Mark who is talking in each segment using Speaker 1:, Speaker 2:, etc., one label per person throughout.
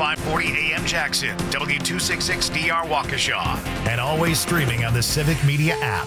Speaker 1: 540 AM Jackson, W266DR Waukesha, and always streaming on the Civic Media app.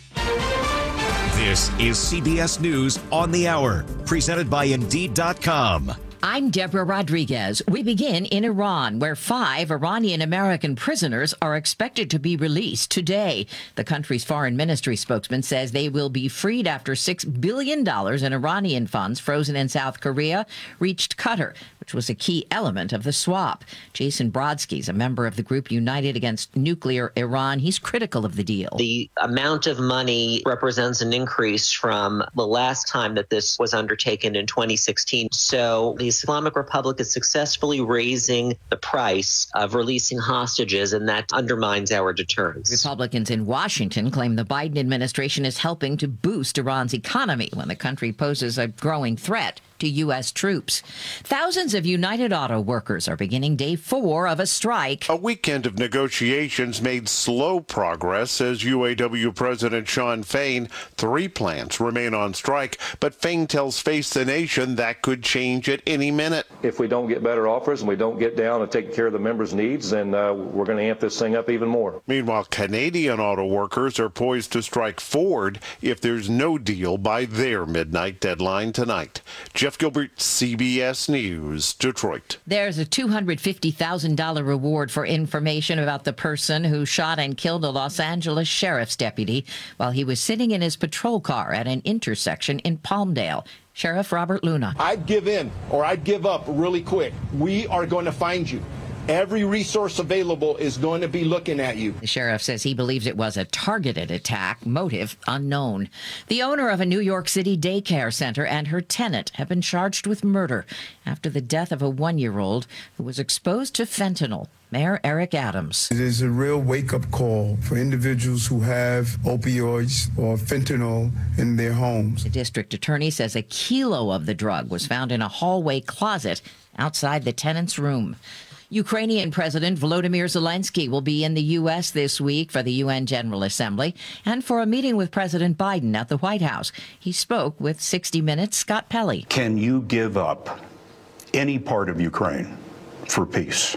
Speaker 2: This is CBS News on the Hour, presented by Indeed.com.
Speaker 3: I'm Deborah Rodriguez. We begin in Iran, where 5 Iranian-American prisoners are expected to be released today. The country's foreign ministry spokesman says they will be freed after $6 billion in Iranian funds frozen in South Korea reached Qatar, which was a key element of the swap. Jason Brodsky is a member of the group United Against Nuclear Iran. He's critical of the deal.
Speaker 4: The amount of money represents an increase from the last time that this was undertaken in 2016. So the Islamic Republic is successfully raising the price of releasing hostages, and that undermines our deterrence.
Speaker 3: Republicans in Washington claim the Biden administration is helping to boost Iran's economy when the country poses a growing threat to U.S. troops. Thousands of United Auto workers are beginning day 4 of a strike.
Speaker 5: A weekend of negotiations made slow progress, says UAW President Shawn Fain. 3 plants remain on strike, but Fain tells Face the Nation that could change at any minute.
Speaker 6: If we don't get better offers and we don't get down and take care of the members' needs, then we're going to amp this thing up even more.
Speaker 5: Meanwhile, Canadian auto workers are poised to strike Ford if there's no deal by their midnight deadline tonight. Jeff Gilbert, CBS News, Detroit.
Speaker 3: There's a $250,000 reward for information about the person who shot and killed a Los Angeles sheriff's deputy while he was sitting in his patrol car at an intersection in Palmdale. Sheriff Robert Luna.
Speaker 7: I'd give in or I'd give up really quick. We are going to find you. Every resource available is going to be looking at you.
Speaker 3: The sheriff says he believes it was a targeted attack, motive unknown. The owner of a New York City daycare center and her tenant have been charged with murder after the death of a 1-year-old who was exposed to fentanyl. Mayor Eric Adams.
Speaker 8: It is a real wake-up call for individuals who have opioids or fentanyl in their homes.
Speaker 3: The district attorney says a kilo of the drug was found in a hallway closet outside the tenant's room. Ukrainian President Volodymyr Zelensky will be in the U.S. this week for the UN General Assembly and for a meeting with President Biden at the White House. He spoke with 60 Minutes' Scott Pelley.
Speaker 9: Can you give up any part of Ukraine for peace?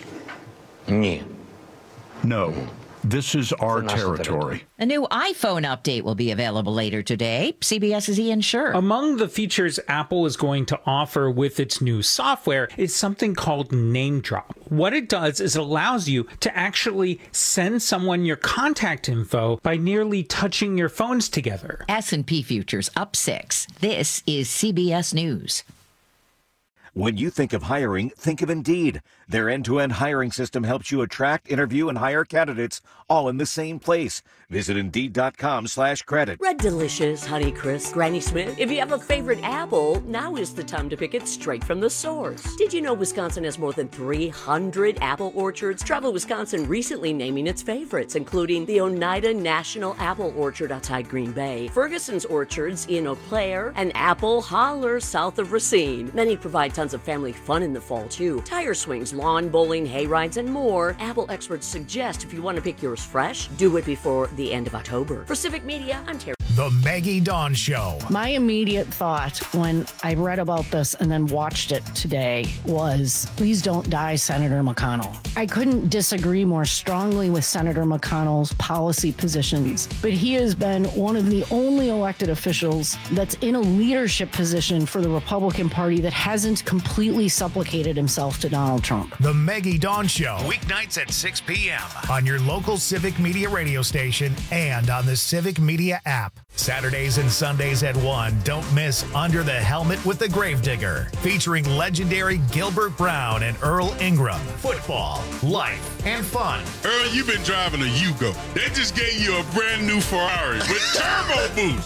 Speaker 9: No. This is our territory.
Speaker 3: A new iPhone update will be available later today. CBS's Ian Scher.
Speaker 10: Among the features Apple is going to offer with its new software is something called Name Drop. What it does is it allows you to actually send someone your contact info by nearly touching your phones together.
Speaker 3: S&P futures up 6. This is CBS News.
Speaker 2: When you think of hiring, think of Indeed. Their end-to-end hiring system helps you attract, interview, and hire candidates all in the same place. Visit Indeed.com/credit.
Speaker 11: Red Delicious, Honeycrisp, Granny Smith. If you have a favorite apple, now is the time to pick it straight from the source. Did you know Wisconsin has more than 300 apple orchards? Travel Wisconsin recently naming its favorites, including the Oneida National Apple Orchard outside Green Bay, Ferguson's Orchards in Eau Claire, and Apple Holler south of Racine. Many provide tons of family fun in the fall, too. Tire swings, lawn bowling, hay rides, and more. Apple experts suggest if you want to pick yours fresh, do it before the end of October. For Civic Media, I'm Terry.
Speaker 1: The Maggie Dawn Show.
Speaker 12: My immediate thought when I read about this and then watched it today was, please don't die, Senator McConnell. I couldn't disagree more strongly with Senator McConnell's policy positions, but he has been one of the only elected officials that's in a leadership position for the Republican Party that hasn't completely supplicated himself to Donald Trump.
Speaker 1: The Maggie Dawn Show, weeknights at 6 p.m. on your local Civic Media radio station and on the Civic Media app. Saturdays and Sundays at 1, don't miss Under the Helmet with the Gravedigger, featuring legendary Gilbert Brown and Earl Ingram. Football, life, and fun.
Speaker 13: Earl, you've been driving a Yugo. They just gave you a brand new Ferrari with turbo boost.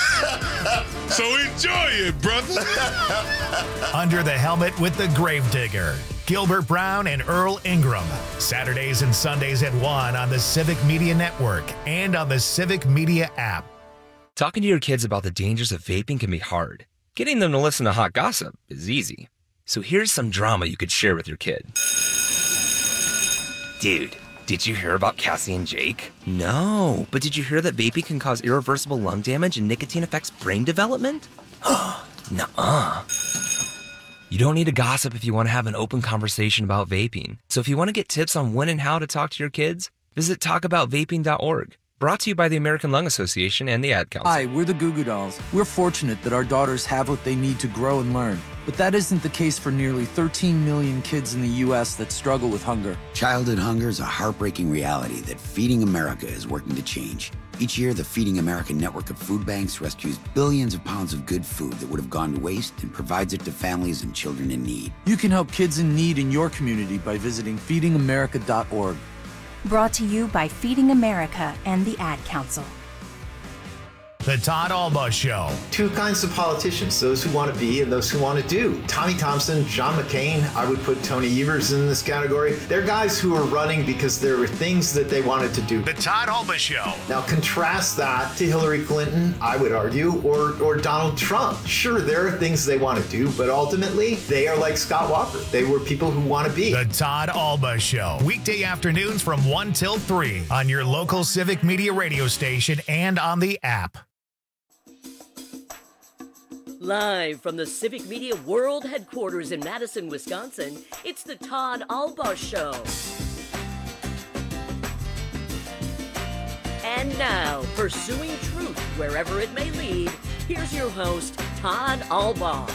Speaker 13: So enjoy it, brother.
Speaker 1: Under the Helmet with the Gravedigger. Gilbert Brown and Earl Ingram. Saturdays and Sundays at 1 on the Civic Media Network and on the Civic Media app.
Speaker 14: Talking to your kids about the dangers of vaping can be hard. Getting them to listen to hot gossip is easy. So here's some drama you could share with your kid. Dude, did you hear about Cassie and Jake? No, but did you hear that vaping can cause irreversible lung damage and nicotine affects brain development? Nuh-uh. You don't need to gossip if you want to have an open conversation about vaping. So if you want to get tips on when and how to talk to your kids, visit talkaboutvaping.org. Brought to you by the American Lung Association and the Ad Council.
Speaker 15: Hi, we're the Goo Goo Dolls. We're fortunate that our daughters have what they need to grow and learn. But that isn't the case for nearly 13 million kids in the U.S. that struggle with hunger.
Speaker 16: Childhood hunger is a heartbreaking reality that Feeding America is working to change. Each year, the Feeding America network of food banks rescues billions of pounds of good food that would have gone to waste and provides it to families and children in need.
Speaker 15: You can help kids in need in your community by visiting feedingamerica.org.
Speaker 17: Brought to you by Feeding America and the Ad Council.
Speaker 1: The Todd Alba Show.
Speaker 18: Two kinds of politicians, those who want to be and those who want to do. Tommy Thompson, John McCain, I would put Tony Evers in this category. They're guys who are running because there were things that they wanted to do.
Speaker 1: The Todd Alba Show.
Speaker 18: Now contrast that to Hillary Clinton, I would argue, or Donald Trump. Sure, there are things they want to do, but ultimately they are like Scott Walker. They were people who want to be.
Speaker 1: The Todd Alba Show. Weekday afternoons from 1 till 3 on your local Civic Media radio station and on the app.
Speaker 11: Live from the Civic Media World Headquarters in Madison, Wisconsin, it's the Todd Alba Show. And now, pursuing truth wherever it may lead, here's your host, Todd Alba.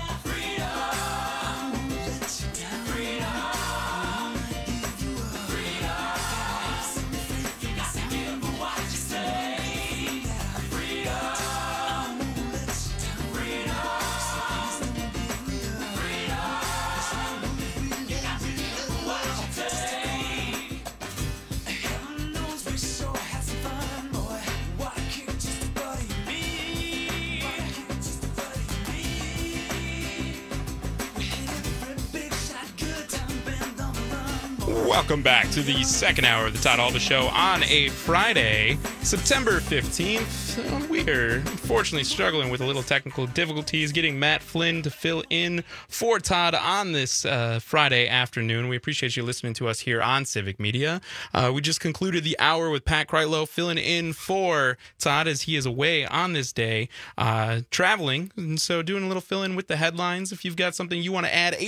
Speaker 19: Welcome back to the second hour of the Todd Alba Show on a Friday, September 15th. We're unfortunately struggling with a little technical difficulties getting Matt Flynn to fill in for Todd on this Friday afternoon. We appreciate you listening to us here on Civic Media. We just concluded the hour with Pat Kreitlow filling in for Todd as he is away on this day, traveling. And so doing a little fill-in with the headlines. If you've got something you want to add,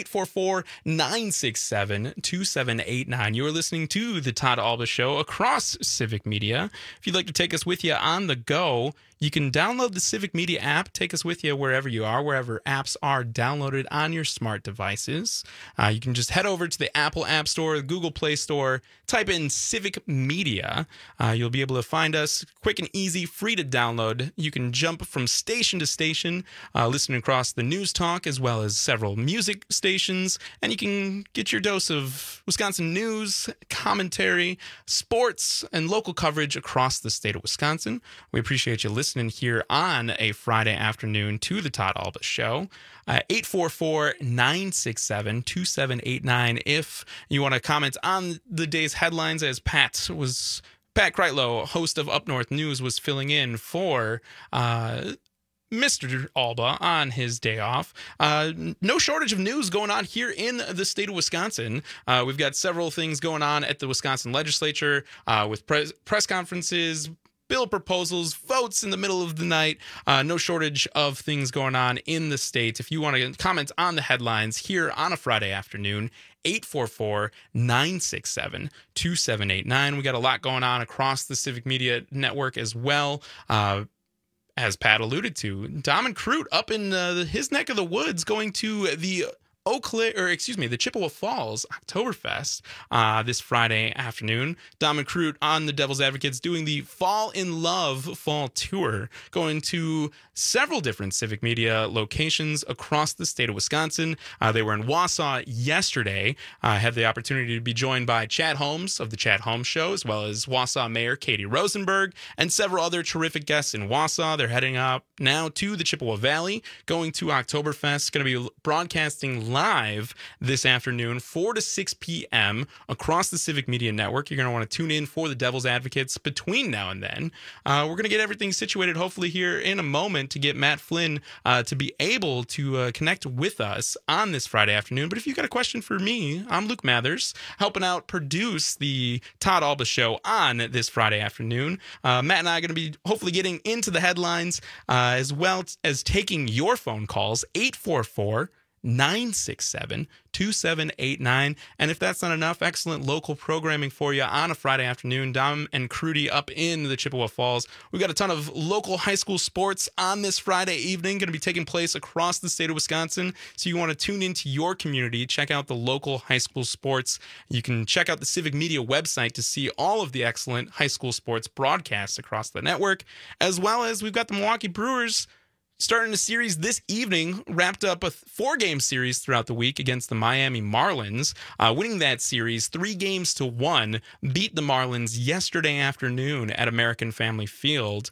Speaker 19: 844-967-2789. You're listening to the Todd Alba Show across Civic Media. If you'd like to take us with you on the go, you can download the Civic Media app, take us with you wherever you are, wherever apps are downloaded on your smart devices. You can just head over to the Apple App Store, the Google Play Store, type in Civic Media. You'll be able to find us quick and easy, free to download. You can jump from station to station, listening across the news talk as well as several music stations, and you can get your dose of Wisconsin news, commentary, sports, and local coverage across the state of Wisconsin. We appreciate you listening here on a Friday afternoon to the Todd Alba Show. 844-967-2789 if you want to comment on the day's headlines, as Pat Kreitlow, host of Up North News, was filling in for Mr. Alba on his day off. No shortage of news going on here in the state of Wisconsin. We've got several things going on at the Wisconsin legislature with press conferences, bill proposals, votes in the middle of the night. No shortage of things going on in the state. If you want to comment on the headlines here on a Friday afternoon, 844-967-2789. We got a lot going on across the Civic Media Network as well. As Pat alluded to, Dom and Crute up in his neck of the woods going to the the Chippewa Falls Oktoberfest this Friday afternoon. Dom and Crute on the Devil's Advocates doing the Fall in Love Fall Tour, going to several different Civic Media locations across the state of Wisconsin. They were in Wausau yesterday. I had the opportunity to be joined by Chad Holmes of the Chad Holmes Show, as well as Wausau Mayor Katie Rosenberg, and several other terrific guests in Wausau. They're heading up now to the Chippewa Valley, going to Oktoberfest. Going to be broadcasting live this afternoon, 4 to 6 p.m. across the Civic Media Network. You're going to want to tune in for the Devil's Advocates between now and then. We're going to get everything situated, hopefully, here in a moment to get Matt Flynn to be able to connect with us on this Friday afternoon. But if you've got a question for me, I'm Luke Mathers, helping out produce the Todd Alba Show on this Friday afternoon. Matt and I are going to be hopefully getting into the headlines as well as taking your phone calls, 844 272-967-2789. And if that's not enough, excellent local programming for you on a Friday afternoon. Dom and Crudy up in the Chippewa Falls. We've got a ton of local high school sports on this Friday evening, going to be taking place across the state of Wisconsin. So you want to tune into your community, check out the local high school sports. You can check out the Civic Media website to see all of the excellent high school sports broadcasts across the network, as well as we've got the Milwaukee Brewers starting a series this evening, wrapped up a 4-game series throughout the week against the Miami Marlins, winning that series 3-1, beat the Marlins yesterday afternoon at American Family Field,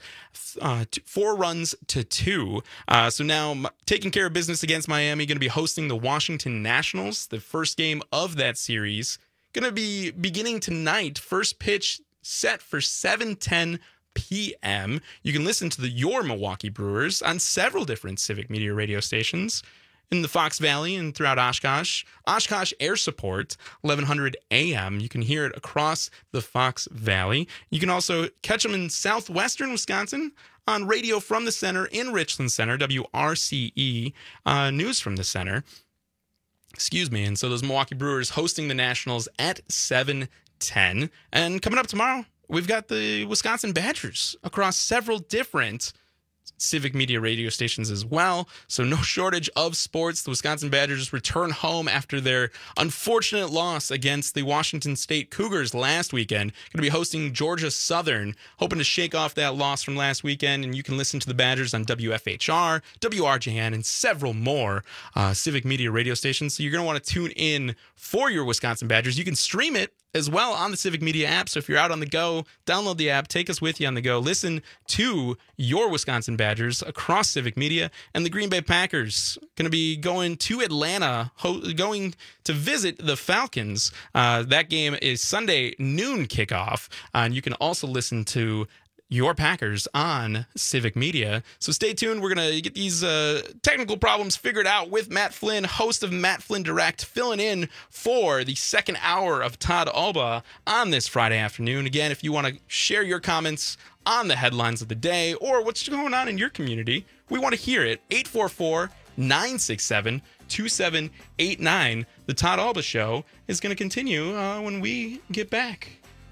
Speaker 19: 4-2. So now taking care of business against Miami, going to be hosting the Washington Nationals, the first game of that series. Going to be beginning tonight, first pitch set for 7:10 p.m. You can listen to your Milwaukee Brewers on several different Civic Media radio stations in the Fox Valley and throughout Oshkosh. Oshkosh Air Support, 1100 a.m. You can hear it across the Fox Valley. You can also catch them in southwestern Wisconsin on Radio from the Center in Richland Center, WRCE, News from the Center. Excuse me. And so those Milwaukee Brewers hosting the Nationals at 7:10. And coming up tomorrow, we've got the Wisconsin Badgers across several different Civic Media radio stations as well. So no shortage of sports. The Wisconsin Badgers return home after their unfortunate loss against the Washington State Cougars last weekend. Going to be hosting Georgia Southern, hoping to shake off that loss from last weekend. And you can listen to the Badgers on WFHR, WRJN, and several more Civic Media radio stations. So you're going to want to tune in for your Wisconsin Badgers. You can stream it as well on the Civic Media app. So if you're out on the go, download the app, take us with you on the go. Listen to your Wisconsin Badgers across Civic Media. And the Green Bay Packers going to be going to Atlanta, going to visit the Falcons. That game is Sunday noon kickoff. And you can also listen to your Packers on Civic Media. So stay tuned. We're going to get these technical problems figured out with Matt Flynn, host of Matt Flynn Direct, filling in for the second hour of Todd Alba on this Friday afternoon. Again, if you want to share your comments on the headlines of the day or what's going on in your community, we want to hear it. 844-967-2789. The Todd Alba Show is going to continue when we get back.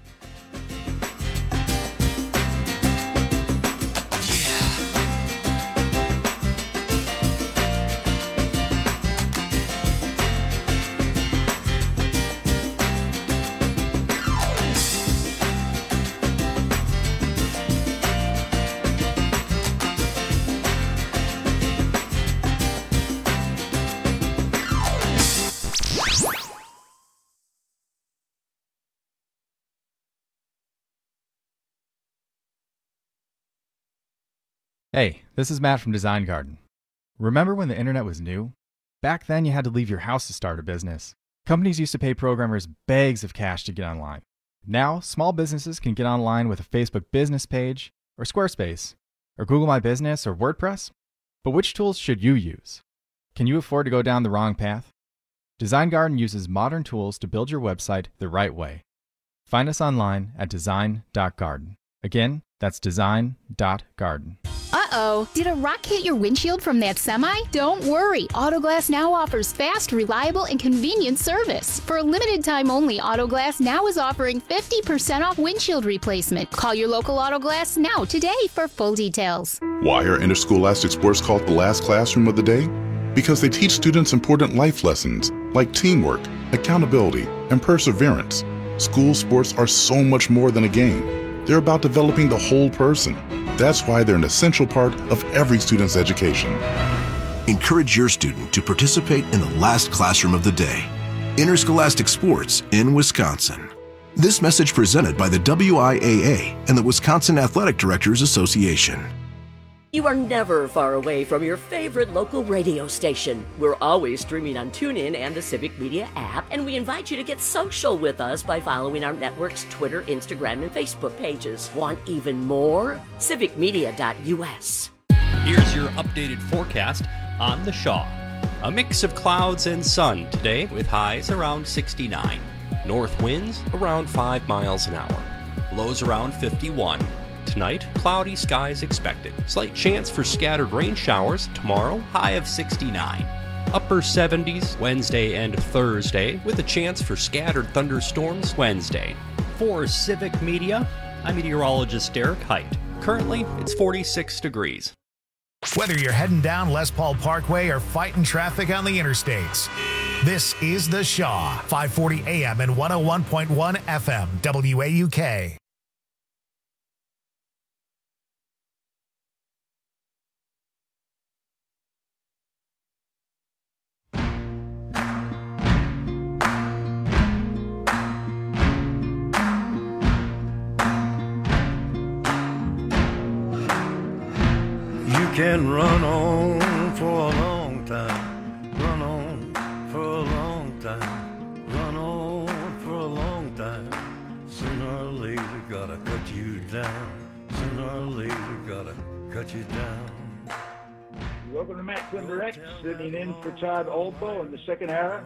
Speaker 20: Hey, this is Matt from Design Garden. Remember when the internet was new? Back then you had to leave your house to start a business. Companies used to pay programmers bags of cash to get online. Now, small businesses can get online with a Facebook business page, or Squarespace, or Google My Business, or WordPress. But which tools should you use? Can you afford to go down the wrong path? Design Garden uses modern tools to build your website the right way. Find us online at design.garden. Again, that's design.garden.
Speaker 21: Uh-oh, did a rock hit your windshield from that semi? Don't worry, Autoglass Now offers fast, reliable, and convenient service. For a limited time only, Autoglass Now is offering 50% off windshield replacement. Call your local Autoglass Now today for full details.
Speaker 22: Why are interscholastic sports called the last classroom of the day? Because they teach students important life lessons like teamwork, accountability, and perseverance. School sports are so much more than a game. They're about developing the whole person. That's why they're an essential part of every student's education.
Speaker 23: Encourage your student to participate in the last classroom of the day. Interscholastic sports in Wisconsin. This message presented by the WIAA and the Wisconsin Athletic Directors Association.
Speaker 11: You are never far away from your favorite local radio station. We're always streaming on TuneIn and the Civic Media app, and we invite you to get social with us by following our network's Twitter, Instagram, and Facebook pages. Want even more? civicmedia.us.
Speaker 24: Here's your updated forecast on the Shaw. A mix of clouds and sun today with highs around 69. North winds around 5 miles an hour. Lows around 51. Tonight, cloudy skies expected. Slight chance for scattered rain showers tomorrow, high of 69. Upper 70s Wednesday and Thursday, with a chance for scattered thunderstorms Wednesday. For Civic Media, I'm meteorologist Derek Height. Currently, it's 46 degrees.
Speaker 1: Whether you're heading down Les Paul Parkway or fighting traffic on the interstates, this is The Shaw, 540 AM and 101.1 FM, WAUK.
Speaker 4: You can run on for a long time, run on for a long time, run on for a long time. Sooner or later, gotta cut you down. Sooner or later, gotta cut you down.
Speaker 5: Welcome to Matt Flynn Direct, sitting in for Todd Olbo in the second hour.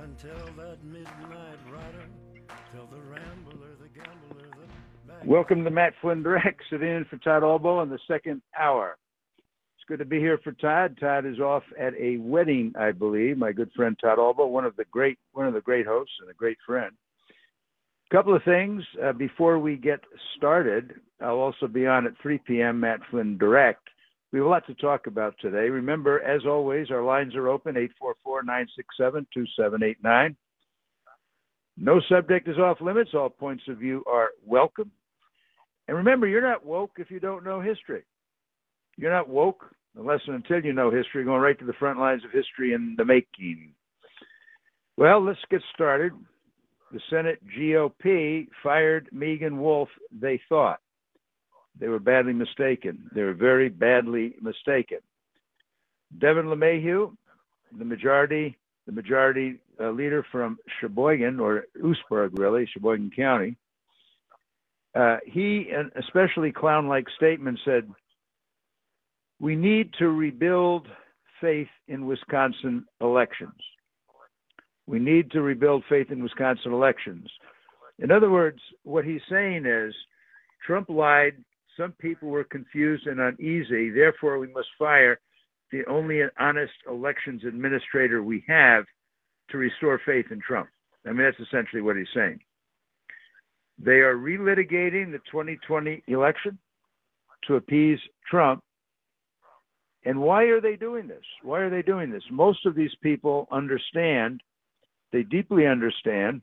Speaker 5: Welcome to Matt Flynn Direct, sitting in for Todd Olbo in the second hour. Good to be here for Todd. Todd is off at a wedding, I believe. My good friend Todd Olbo, one of the great hosts and a great friend. A couple of things before we get started. I'll also be on at 3 p.m. Matt Flynn Direct. We have a lot to talk about today. Remember, as always, our lines are open 844-967-2789. No subject is off limits. All points of view are welcome. And remember, you're not woke if you don't know history. You're not woke unless and until you know history, going right to the front lines of history in the making. Well, let's get started. The Senate GOP fired Megan Wolf, they thought. They were badly mistaken. They were very badly mistaken. Devin LeMahieu, the majority leader from Sheboygan, or Oostburg, really, Sheboygan County, he, an especially clown-like statement, said, "We need to rebuild faith in Wisconsin elections. We need to rebuild faith in Wisconsin elections." In other words, what he's saying is Trump lied, some people were confused and uneasy, therefore we must fire the only honest elections administrator we have to restore faith in Trump. I mean, that's essentially what he's saying. They are relitigating the 2020 election to appease Trump. And why are they doing this? Why are they doing this? Most of these people understand, they deeply understand,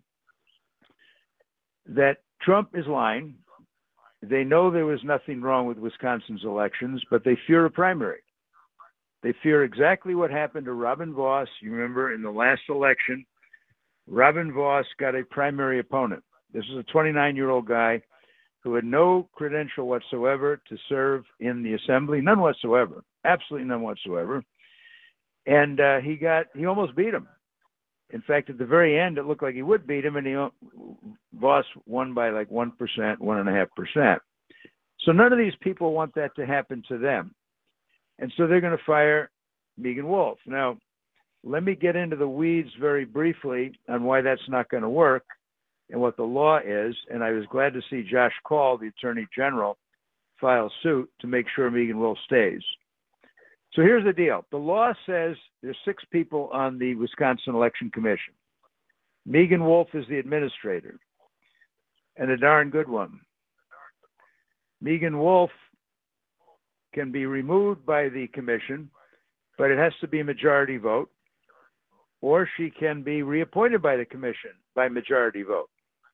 Speaker 5: that Trump is lying. They know there was nothing wrong with Wisconsin's elections, but they fear a primary. They fear exactly what happened to Robin Vos. You remember in the last election, Robin Vos got a primary opponent. This is a 29-year-old guy who had no credential whatsoever to serve in the assembly, none whatsoever, absolutely none whatsoever. And he almost beat him. In fact, at the very end, it looked like he would beat him, and Vos won by like 1%, 1.5%. So none of these people want that to happen to them. And so they're going to fire Megan Wolf. Now, let me get into the weeds very briefly on why that's not going to work and what the law is. And I was glad to see Josh Call, the Attorney General, file suit to make sure Megan Wolf stays. So here's the deal. The law says there's 6 people on the Wisconsin Election Commission. Megan Wolf is the administrator, and a darn good one. Megan Wolf can be removed by the commission, but it has to be a majority vote, or she can be reappointed by the commission by majority vote.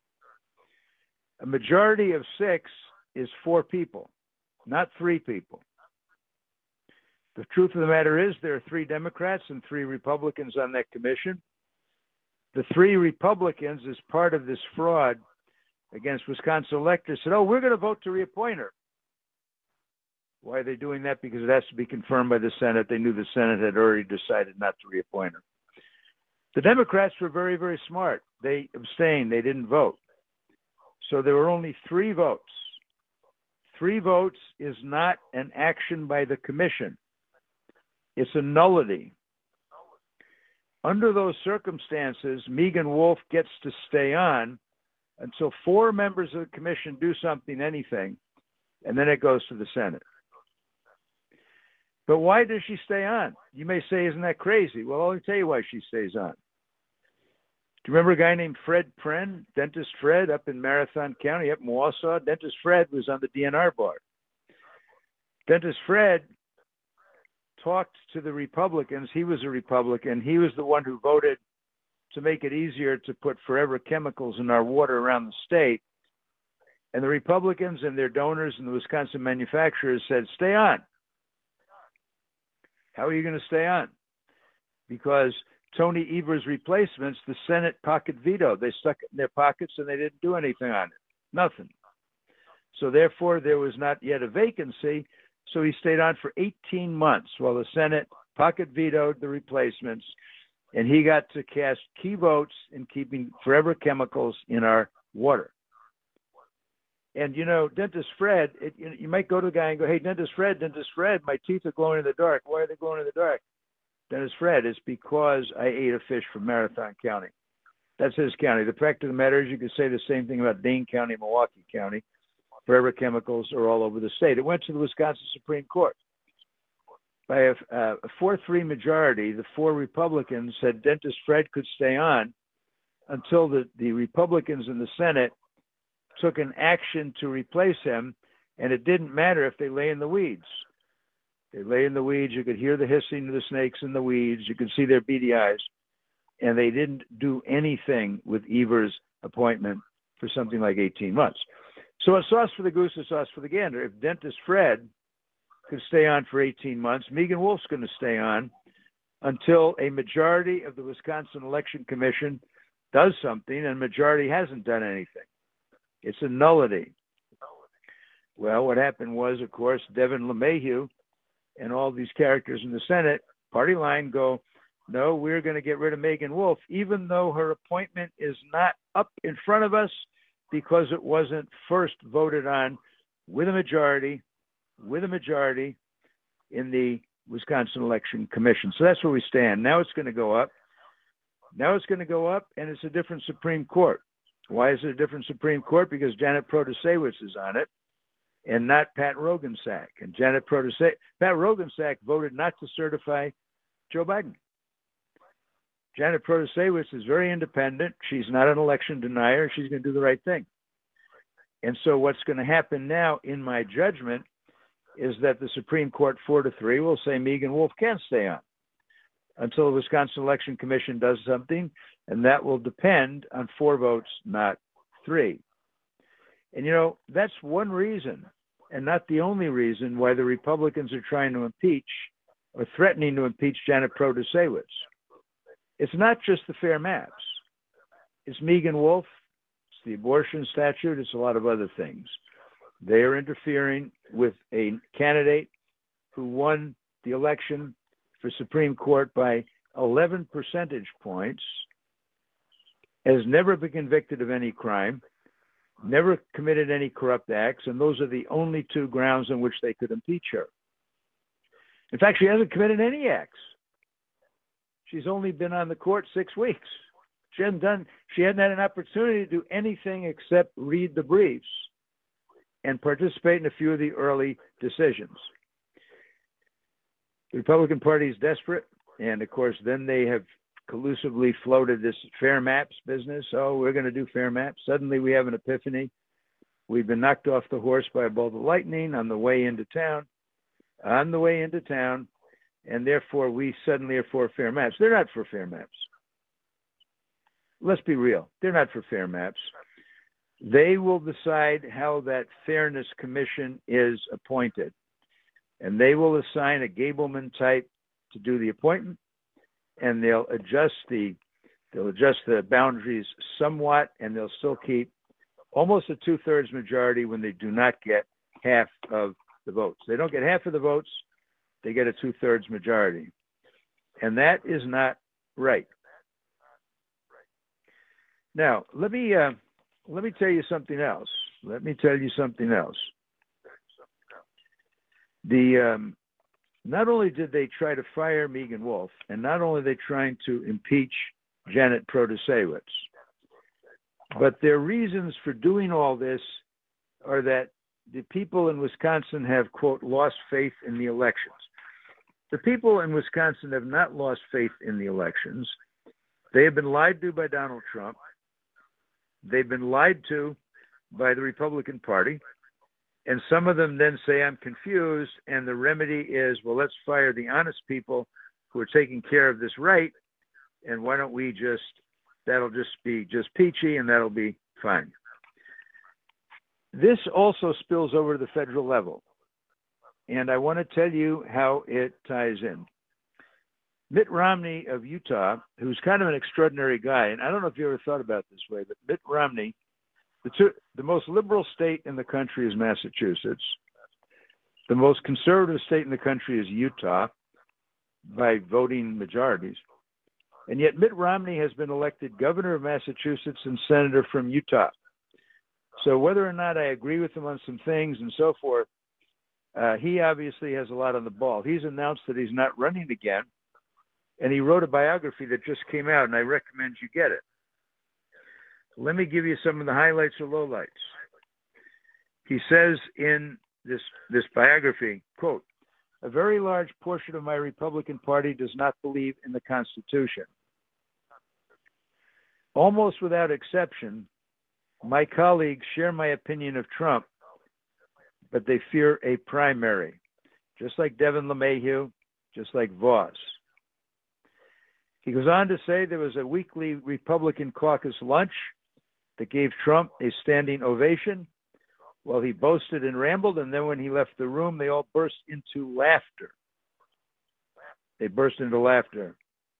Speaker 5: A majority of 6 is 4 people, not 3 people. The truth of the matter is there are 3 Democrats and 3 Republicans on that commission. The 3 Republicans, as part of this fraud against Wisconsin electors, said, "Oh, we're going to vote to reappoint her." Why are they doing that? Because it has to be confirmed by the Senate. They knew the Senate had already decided not to reappoint her. The Democrats were very, very smart. They abstained. They didn't vote. So there were only 3 votes. 3 votes is not an action by the commission. It's a nullity. Under those circumstances, Megan Wolf gets to stay on until 4 members of the commission do something, anything, and then it goes to the Senate. But why does she stay on? You may say, isn't that crazy? Well, let me tell you why she stays on. Do you remember a guy named Fred Pren, Dentist Fred, up in Marathon County, up in Wausau? Dentist Fred was on the DNR board. Dentist Fred talked to the Republicans. He was a Republican. He was the one who voted to make it easier to put forever chemicals in our water around the state. And the Republicans and their donors and the Wisconsin manufacturers said, stay on. How are you going to stay on? Because Tony Evers' replacements, the Senate pocket vetoed. They stuck it in their pockets and they didn't do anything on it. Nothing. So therefore, there was not yet a vacancy. So he stayed on for 18 months while the Senate pocket vetoed the replacements. And he got to cast key votes in keeping forever chemicals in our water. And, you know, Dentist Fred, you might go to the guy and go, hey, Dentist Fred, my teeth are glowing in the dark. Why are they glowing in the dark? Dentist Fred, it's because I ate a fish from Marathon County. That's his county. The fact of the matter is you could say the same thing about Dane County, Milwaukee County. Forever chemicals are all over the state. It went to the Wisconsin Supreme Court. By a 4-3 majority, the 4 Republicans said Dentist Fred could stay on until the Republicans in the Senate took an action to replace him, and it didn't matter if they lay in the weeds. They lay in the weeds. You could hear the hissing of the snakes in the weeds. You could see their beady eyes. And they didn't do anything with Evers' appointment for something like 18 months. So a sauce for the goose, a sauce for the gander. If Dentist Fred could stay on for 18 months, Megan Wolf's going to stay on until a majority of the Wisconsin Election Commission does something, and a majority hasn't done anything. It's a nullity. Well, what happened was, of course, Devin LeMahieu and all these characters in the Senate, party line, go, no, we're going to get rid of Megan Wolf, even though her appointment is not up in front of us because it wasn't first voted on with a majority in the Wisconsin Election Commission. So that's where we stand. Now it's going to go up. And it's a different Supreme Court. Why is it a different Supreme Court? Because Janet Protasiewicz is on it and not Pat Roggensack. And Pat Roggensack voted not to certify Joe Biden. Janet Protasiewicz is very independent. She's not an election denier. She's going to do the right thing. And so what's going to happen now, in my judgment, is that the Supreme Court 4-3 will say Megan Wolf can't stay on until the Wisconsin Election Commission does something, and that will depend on 4 votes, not 3. And, you know, that's one reason, and not the only reason, why the Republicans are trying to impeach or threatening to impeach Janet Protasiewicz. It's not just the fair maps. It's Megan Wolf, it's the abortion statute, it's a lot of other things. They are interfering with a candidate who won the election for Supreme Court by 11 percentage points, has never been convicted of any crime, never committed any corrupt acts, and those are the only 2 grounds on which they could impeach her. In fact, she hasn't committed any acts. She's only been on the court 6 weeks. She hadn't had an opportunity to do anything except read the briefs and participate in a few of the early decisions. The Republican Party is desperate, and of course, then they have collusively floated this fair maps business. Oh, we're going to do fair maps. Suddenly we have an epiphany. We've been knocked off the horse by a bolt of lightning on the way into town, and therefore we suddenly are for fair maps. They're not for fair maps. Let's be real. They're not for fair maps. They will decide how that Fairness Commission is appointed. And they will assign a Gableman type to do the appointment, and they'll adjust the boundaries somewhat, and they'll still keep almost a 2/3 majority when they do not get half of the votes. They don't get half of the votes, they get a 2/3 majority. And that is not right. Now, let me tell you something else. Not only did they try to fire Megan Wolf, and not only are they trying to impeach Janet Protasiewicz, but their reasons for doing all this are that the people in Wisconsin have, quote, lost faith in the elections. The people in Wisconsin have not lost faith in the elections. They have been lied to by Donald Trump. They've been lied to by the Republican Party. And some of them then say, I'm confused. And the remedy is, well, let's fire the honest people who are taking care of this right. And why don't we that'll just be peachy and that'll be fine. This also spills over to the federal level. And I want to tell you how it ties in. Mitt Romney of Utah, who's kind of an extraordinary guy, and I don't know if you ever thought about it this way, but Mitt Romney, the most liberal state in the country is Massachusetts. The most conservative state in the country is Utah by voting majorities. And yet Mitt Romney has been elected governor of Massachusetts and senator from Utah. So whether or not I agree with him on some things and so forth, he obviously has a lot on the ball. He's announced that he's not running again, and he wrote a biography that just came out, and I recommend you get it. Let me give you some of the highlights or lowlights. He says in this biography, quote, a very large portion of my Republican Party does not believe in the Constitution. Almost without exception, my colleagues share my opinion of Trump, but they fear a primary, just like Devin LeMahieu, just like Voss. He goes on to say there was a weekly Republican caucus lunch that gave Trump a standing ovation while he boasted and rambled, and then when he left the room, they all burst into laughter. They burst into laughter.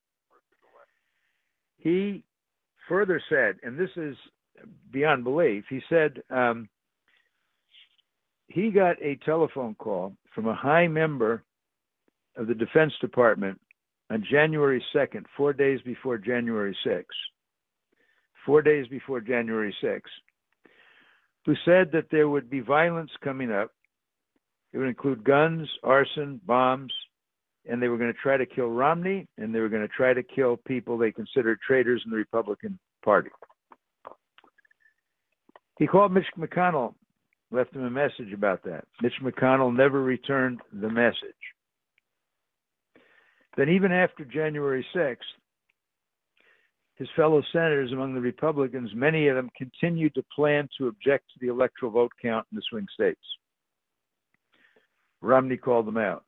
Speaker 5: He further said, and this is beyond belief, he said he got a telephone call from a high member of the Defense Department on January 2nd, 4 days before January 6th. 4 days before January 6th, who said that there would be violence coming up. It would include guns, arson, bombs, and they were going to try to kill Romney, and they were going to try to kill people they considered traitors in the Republican Party. He called Mitch McConnell, left him a message about that. Mitch McConnell never returned the message. Then even after January 6th, his fellow senators among the Republicans, many of them continued to plan to object to the electoral vote count in the swing states. Romney called them out.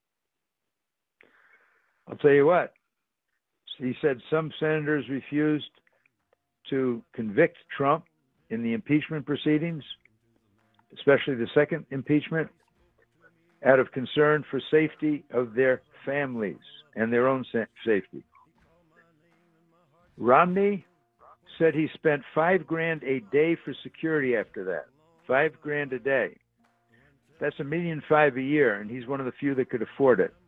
Speaker 5: I'll tell you what, he said some senators refused to convict Trump in the impeachment proceedings, especially the second impeachment, out of concern for safety of their families and their own safety. Romney said he spent $5,000 a day for security after that. $5,000 a day. That's $1.5 million a year, and he's one of the few that could afford it.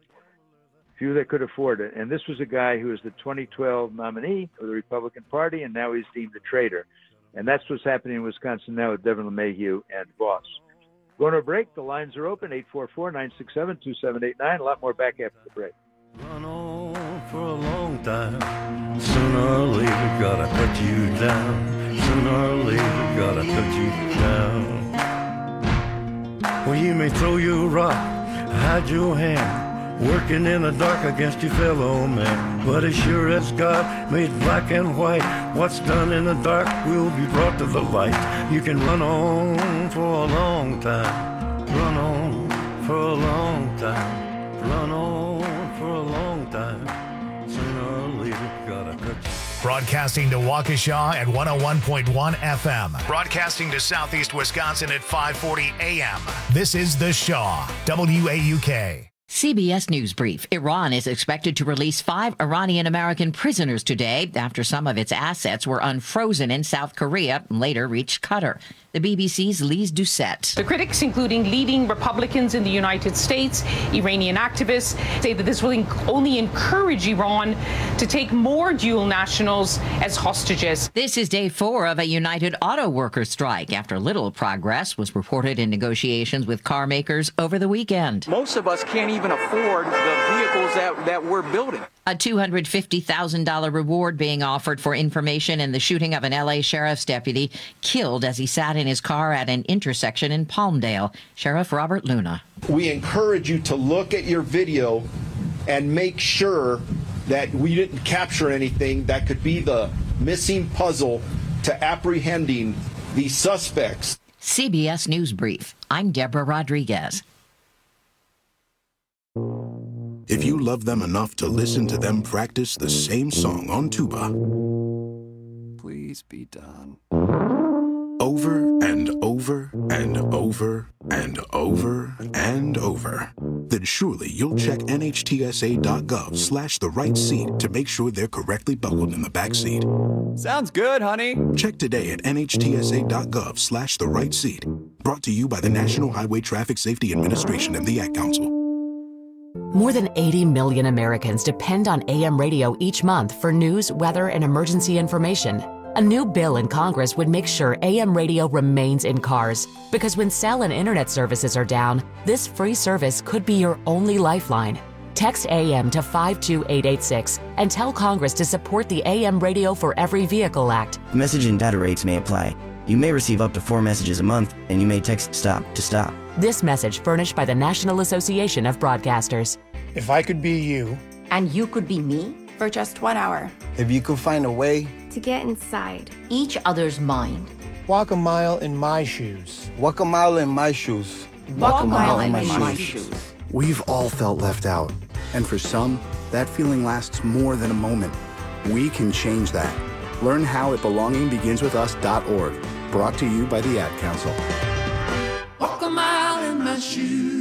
Speaker 5: And this was a guy who was the 2012 nominee of the Republican Party, and now he's deemed a traitor. And that's what's happening in Wisconsin now with Devin LeMahieu and Voss. Going to a break. The lines are open, 844-967-2789. A lot more back after the break.
Speaker 4: Run on for a long time. Sooner or later, gotta cut you down. Sooner or later, gotta cut you down. Well, you may throw your rock, hide your hand, working in the dark against your fellow man. But as sure as God made black and white, what's done in the dark will be brought to the light. You can run on for a long time. Run on for a long time. Run on for a long time. Sooner or later, gotta cut you.
Speaker 1: Broadcasting to Waukesha at 101.1 FM. Broadcasting to Southeast Wisconsin at 540 AM. This is The Shaw, WAUK.
Speaker 3: CBS News Brief. Iran is expected to release 5 Iranian-American prisoners today after some of its assets were unfrozen in South Korea and later reached Qatar. The BBC's Lise Doucette.
Speaker 6: The critics, including leading Republicans in the United States, Iranian activists, say that this will only encourage Iran to take more dual nationals as hostages.
Speaker 3: This is day 4 of a United Auto Workers strike after little progress was reported in negotiations with car makers over the weekend.
Speaker 7: Most of us can't even even afford the vehicles that we're building.
Speaker 3: A $250,000 reward being offered for information in the shooting of an L.A. sheriff's deputy killed as he sat in his car at an intersection in Palmdale. Sheriff Robert Luna.
Speaker 8: We encourage you to look at your video and make sure that we didn't capture anything that could be the missing puzzle to apprehending these suspects.
Speaker 3: CBS News Brief. I'm Deborah Rodriguez.
Speaker 23: If you love them enough to listen to them practice the same song on tuba,
Speaker 15: please be done.
Speaker 23: Over and over and over and over and over, then surely you'll check NHTSA.gov/the right seat to make sure they're correctly buckled in the back seat.
Speaker 15: Sounds good, honey.
Speaker 23: Check today at NHTSA.gov/the right seat. Brought to you by the National Highway Traffic Safety Administration and the Ad Council.
Speaker 9: More than 80 million Americans depend on AM radio each month for news, weather, and emergency information. A new bill in Congress would make sure AM radio remains in cars, because when cell and internet services are down, this free service could be your only lifeline. Text AM to 52886 and tell Congress to support the AM Radio for Every Vehicle Act.
Speaker 10: Message and data rates may apply. You may receive up to 4 messages a month, and you may text STOP to stop.
Speaker 9: This message furnished by the National Association of Broadcasters.
Speaker 25: If I could be you.
Speaker 26: And you could be me? For just 1 hour.
Speaker 25: If you could find a way.
Speaker 26: To get inside each other's mind.
Speaker 25: Walk a mile in my shoes.
Speaker 27: Walk a mile in my shoes.
Speaker 26: Walk a mile in my shoes.
Speaker 28: We've all felt left out. And for some, that feeling lasts more than a moment. We can change that. Learn how at belongingbeginswithus.org. Brought to you by the Ad Council.
Speaker 29: Walk a mile in my shoes.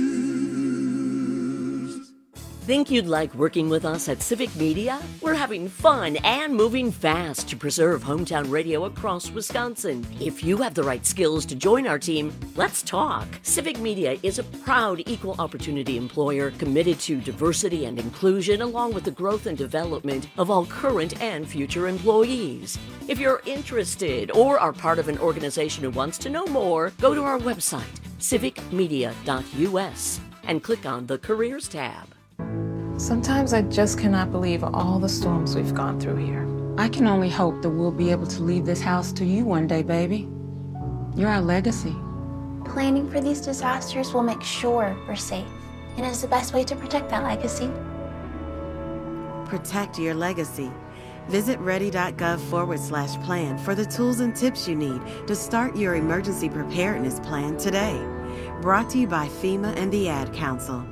Speaker 11: Think you'd like working with us at Civic Media? We're having fun and moving fast to preserve hometown radio across Wisconsin. If you have the right skills to join our team, let's talk. Civic Media is a proud equal opportunity employer committed to diversity and inclusion, along with the growth and development of all current and future employees. If you're interested or are part of an organization who wants to know more, go to our website, civicmedia.us, and click on the Careers tab.
Speaker 30: Sometimes I just cannot believe all the storms we've gone through here. I can only hope that we'll be able to leave this house to you one day, baby. You're our legacy.
Speaker 21: Planning for these disasters will make sure we're safe, and is the best way to protect that legacy.
Speaker 31: Protect your legacy. Visit ready.gov/plan for the tools and tips you need to start your emergency preparedness plan today. Brought to you by FEMA and the Ad Council.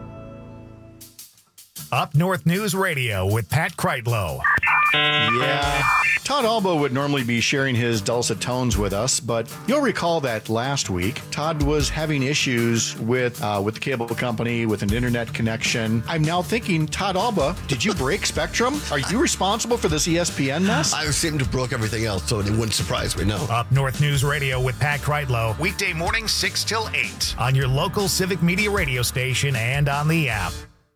Speaker 1: Up North News Radio with Pat Kreitlow.
Speaker 32: Yeah, Todd Alba would normally be sharing his dulcet tones with us, but you'll recall that last week, Todd was having issues with the cable company, with an internet connection. I'm now thinking, Todd Alba, did you break Spectrum? Are you responsible for this ESPN mess?
Speaker 33: I seem to have broke everything else, so it wouldn't surprise me, no.
Speaker 1: Up North News Radio with Pat Kreitlow, weekday mornings 6 till 8 on your local Civic Media radio station and on the app.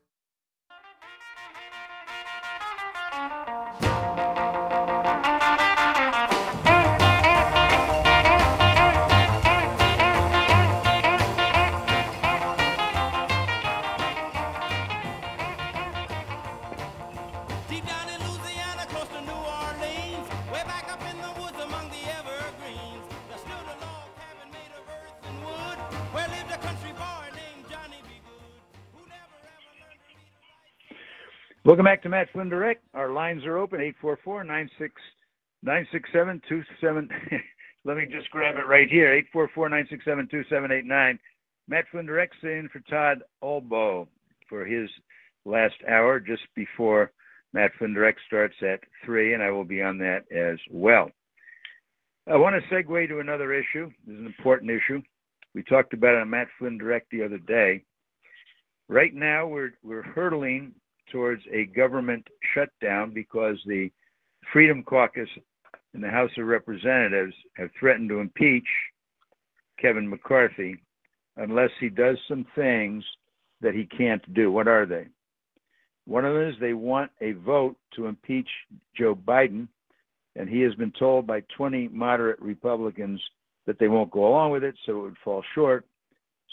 Speaker 5: Welcome back to Matt Flynn Direct. Our lines are open, 844-967-27. Let me just grab it right here, 844-967-2789. Matt Flynn Direct in for Todd Albo for his last hour, just before Matt Flynn Direct starts at 3, and I will be on that as well. I want to segue to another issue. This is an important issue. We talked about it on Matt Flynn Direct the other day. Right now, we're hurtling towards a government shutdown because the Freedom Caucus in the House of Representatives have threatened to impeach Kevin McCarthy unless he does some things that he can't do. What are they? One of them is they want a vote to impeach Joe Biden, and he has been told by 20 moderate Republicans that they won't go along with it, so it would fall short.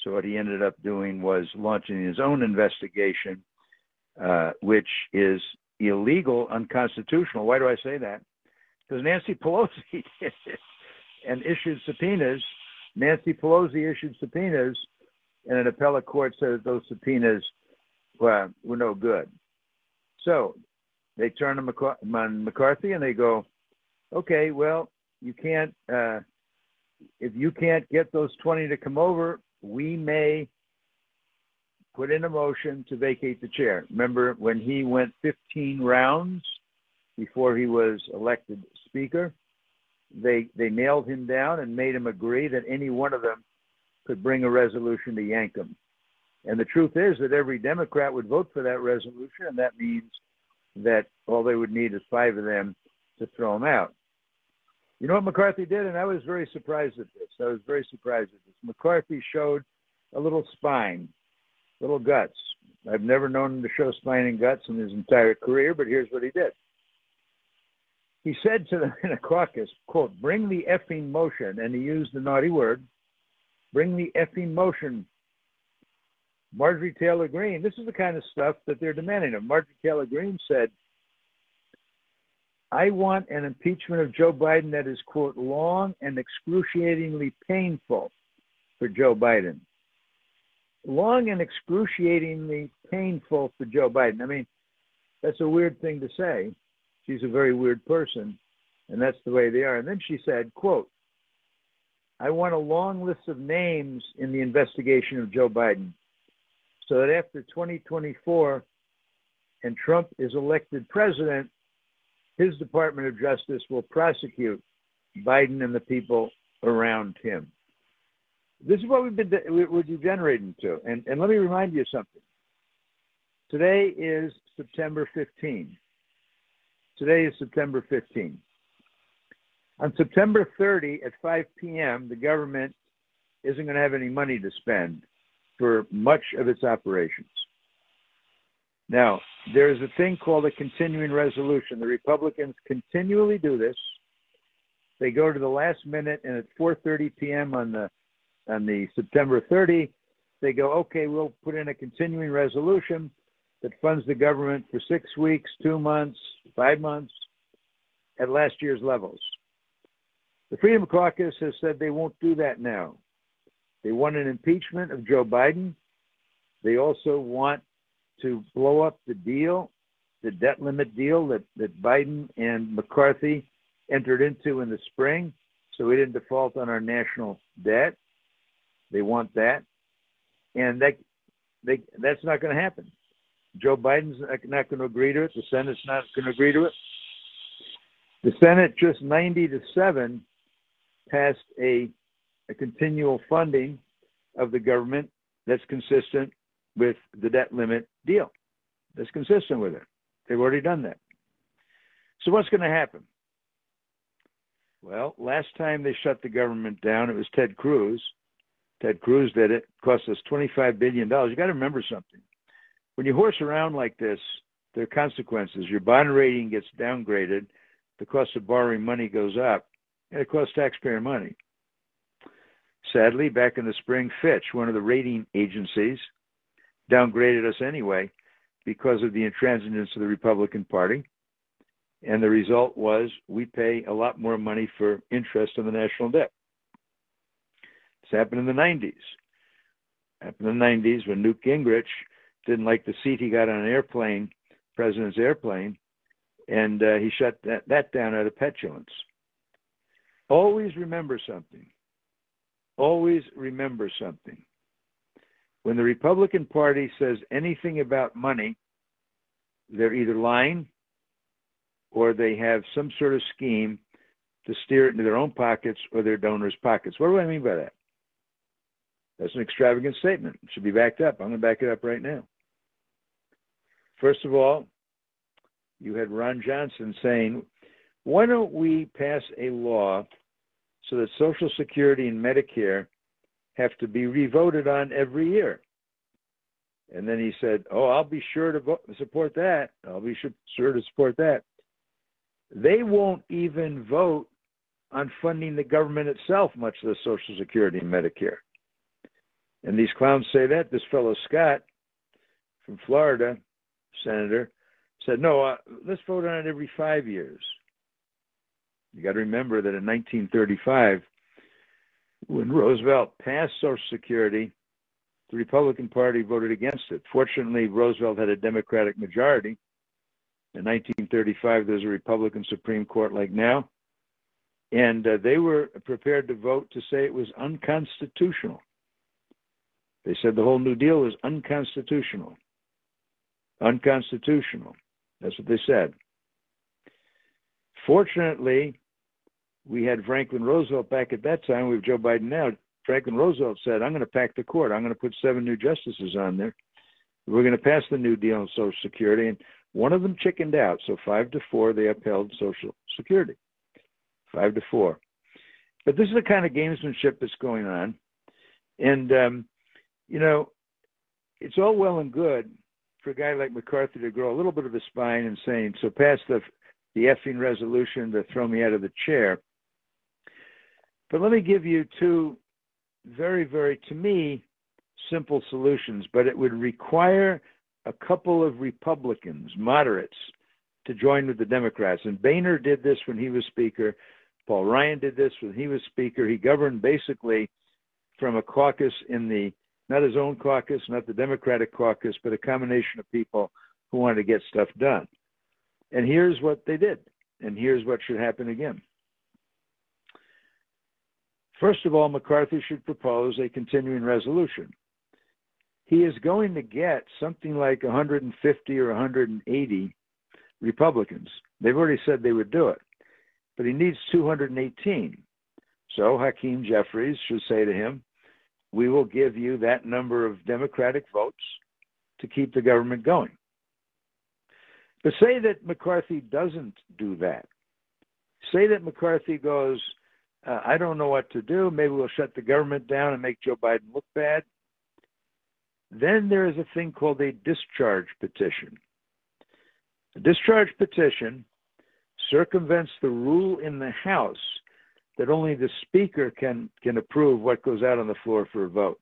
Speaker 5: So what he ended up doing was launching his own investigation, which is illegal, unconstitutional. Why do I say that? Because Nancy Pelosi did it and issued subpoenas. Nancy Pelosi issued subpoenas, and an appellate court said that those subpoenas were no good. So they turn on McCarthy and they go, okay, well, you can't, if you can't get those 20 to come over, we may put in a motion to vacate the chair. Remember when he went 15 rounds before he was elected speaker? They nailed him down and made him agree that any one of them could bring a resolution to yank him. And the truth is that every Democrat would vote for that resolution, and that means that all they would need is 5 of them to throw him out. You know what McCarthy did? And I was very surprised at this. McCarthy showed a little spine, little guts. I've never known him to show spine and guts in his entire career, but here's what he did. He said to them in a caucus, quote, bring the effing motion, and he used the naughty word, bring the effing motion. Marjorie Taylor Greene, this is the kind of stuff that they're demanding of. Marjorie Taylor Greene said, I want an impeachment of Joe Biden that is, quote, long and excruciatingly painful for Joe Biden. Long and excruciatingly painful for Joe Biden. I mean, that's a weird thing to say. She's a very weird person, and that's the way they are. And then she said, quote, I want a long list of names in the investigation of Joe Biden so that after 2024 and Trump is elected president, his Department of Justice will prosecute Biden and the people around him. This is what we're degenerating to. And let me remind you of something. Today is September 15. Today is September 15. On September 30 at 5 p.m., the government isn't going to have any money to spend for much of its operations. Now, there is a thing called a continuing resolution. The Republicans continually do this. They go to the last minute, and at 4:30 p.m. on the September 30, they go, okay, we'll put in a continuing resolution that funds the government for 6 weeks, 2 months, 5 months at last year's levels. The Freedom Caucus has said they won't do that now. They want an impeachment of Joe Biden. They also want to blow up the deal, the debt limit deal that Biden and McCarthy entered into in the spring, so we didn't default on our national debt. They want that. And that's not going to happen. Joe Biden's not going to agree to it. The Senate's not going to agree to it. The Senate, just 90-7, passed a continual funding of the government that's consistent with the debt limit deal. That's consistent with it. They've already done that. So what's going to happen? Well, last time they shut the government down, it was Ted Cruz. Ted Cruz did it. Cost us $25 billion. You got to remember something. When you horse around like this, there are consequences. Your bond rating gets downgraded. The cost of borrowing money goes up. And it costs taxpayer money. Sadly, back in the spring, Fitch, one of the rating agencies, downgraded us anyway because of the intransigence of the Republican Party. And the result was we pay a lot more money for interest on the national debt. This happened in the 90s. Happened in the 90s when Newt Gingrich didn't like the seat he got on an airplane, president's airplane, and he shut that down out of petulance. Always remember something. Always remember something. When the Republican Party says anything about money, they're either lying or they have some sort of scheme to steer it into their own pockets or their donors' pockets. What do I mean by that? That's an extravagant statement. It should be backed up. I'm going to back it up right now. First of all, you had Ron Johnson saying, why don't we pass a law so that Social Security and Medicare have to be revoted on every year? And then he said, oh, I'll be sure to support that. I'll be sure to support that. They won't even vote on funding the government itself, much less Social Security and Medicare. And these clowns say that. This fellow Scott from Florida, senator, said, no, let's vote on it every 5 years. You got to remember that in 1935, when Roosevelt passed Social Security, the Republican Party voted against it. Fortunately, Roosevelt had a Democratic majority. In 1935, there was a Republican Supreme Court like now, and they were prepared to vote to say it was unconstitutional. They said the whole New Deal was unconstitutional. Unconstitutional. That's what they said. Fortunately, we had Franklin Roosevelt back at that time. We have Joe Biden now. Franklin Roosevelt said, I'm going to pack the court. I'm going to put 7 new justices on there. We're going to pass the New Deal on Social Security. And one of them chickened out. So 5-4, they upheld Social Security. 5-4. But this is the kind of gamesmanship that's going on. And, you know, it's all well and good for a guy like McCarthy to grow a little bit of a spine and saying, so pass the effing resolution to throw me out of the chair. But let me give you 2 very, very, to me, simple solutions, but it would require a couple of Republicans, moderates, to join with the Democrats. And Boehner did this when he was Speaker. Paul Ryan did this when he was Speaker. He governed basically from a caucus in the, not his own caucus, not the Democratic caucus, but a combination of people who wanted to get stuff done. And here's what they did, and here's what should happen again. First of all, McCarthy should propose a continuing resolution. He is going to get something like 150 or 180 Republicans. They've already said they would do it, but he needs 218. So Hakeem Jeffries should say to him, we will give you that number of Democratic votes to keep the government going. But say that McCarthy doesn't do that. Say that McCarthy goes, I don't know what to do. Maybe we'll shut the government down and make Joe Biden look bad. Then there is a thing called a discharge petition. A discharge petition circumvents the rule in the House that only the Speaker can approve what goes out on the floor for a vote.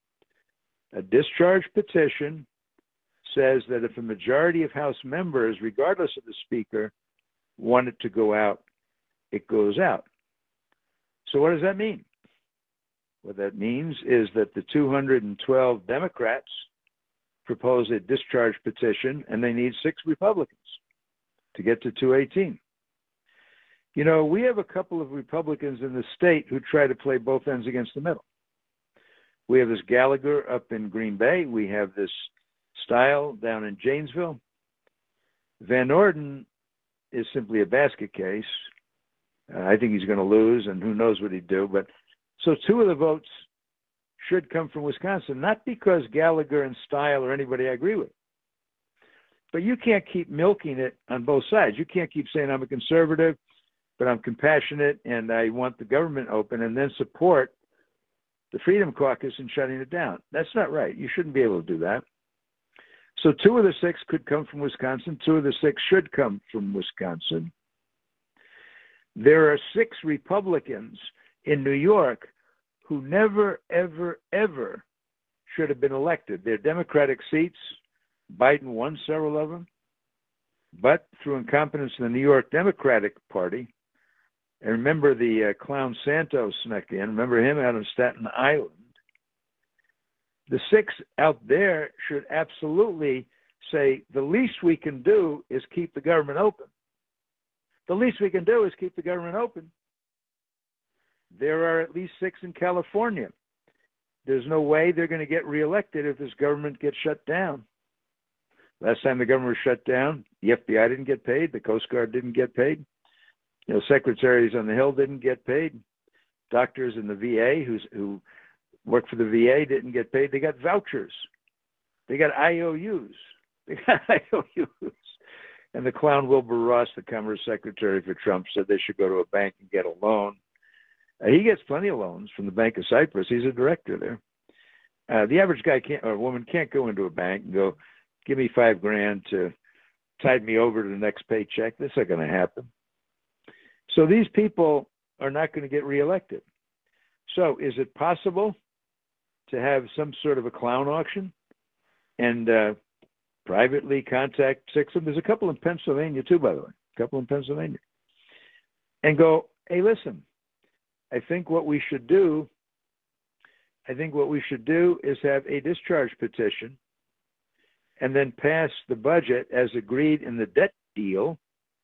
Speaker 5: A discharge petition says that if a majority of House members, regardless of the Speaker, want it to go out, it goes out. So what does that mean? What that means is that the 212 Democrats propose a discharge petition, and they need 6 Republicans to get to 218. You know, we have a couple of Republicans in the state who try to play both ends against the middle. We have this Gallagher up in Green Bay. We have this Style down in Janesville. Van Orden is simply a basket case. I think he's going to lose, and who knows what he'd do. But so 2 of the votes should come from Wisconsin, not because Gallagher and Style or anybody I agree with. But you can't keep milking it on both sides. You can't keep saying I'm a conservative, but I'm compassionate and I want the government open, and then support the Freedom Caucus in shutting it down. That's not right. You shouldn't be able to do that. So 2 of the 6 could come from Wisconsin. 2 of the 6 should come from Wisconsin. There are 6 Republicans in New York who never, ever, ever should have been elected. They're Democratic seats. Biden won several of them. But through incompetence in the New York Democratic Party, and remember the clown Santos snuck in. Remember him out on Staten Island. The 6 out there should absolutely say the least we can do is keep the government open. The least we can do is keep the government open. There are at least 6 in California. There's no way they're going to get reelected if this government gets shut down. Last time the government was shut down, the FBI didn't get paid. The Coast Guard didn't get paid. You know, secretaries on the Hill didn't get paid. Doctors in the VA who work for the VA didn't get paid. They got vouchers. They got IOUs. They got IOUs. And the clown Wilbur Ross, the Commerce Secretary for Trump, said they should go to a bank and get a loan. He gets plenty of loans from the Bank of Cyprus. He's a director there. The average guy can't, or woman can't go into a bank and go, give me $5,000 to tide me over to the next paycheck. That's not going to happen. So these people are not going to get reelected. So is it possible to have some sort of a clown auction and privately contact 6 of them. There's a couple in Pennsylvania too, by the way, a couple in Pennsylvania. And go, hey, listen, I think what we should do is have a discharge petition and then pass the budget as agreed in the debt deal.